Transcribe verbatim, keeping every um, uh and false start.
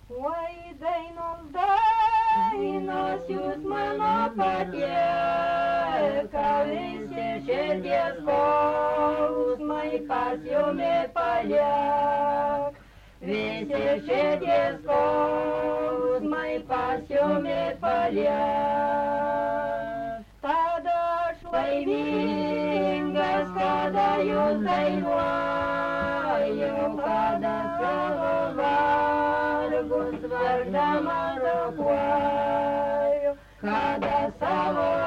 Oi, dainos, dainos, jūs mano patieka, visi širdies skausmai pas jumi paliek. Visi širdies skausmai pas jumi paliek. Tada aš laimingas, kada jūs dainuoju, kada savo vargus vargdama rokuoju, kada savo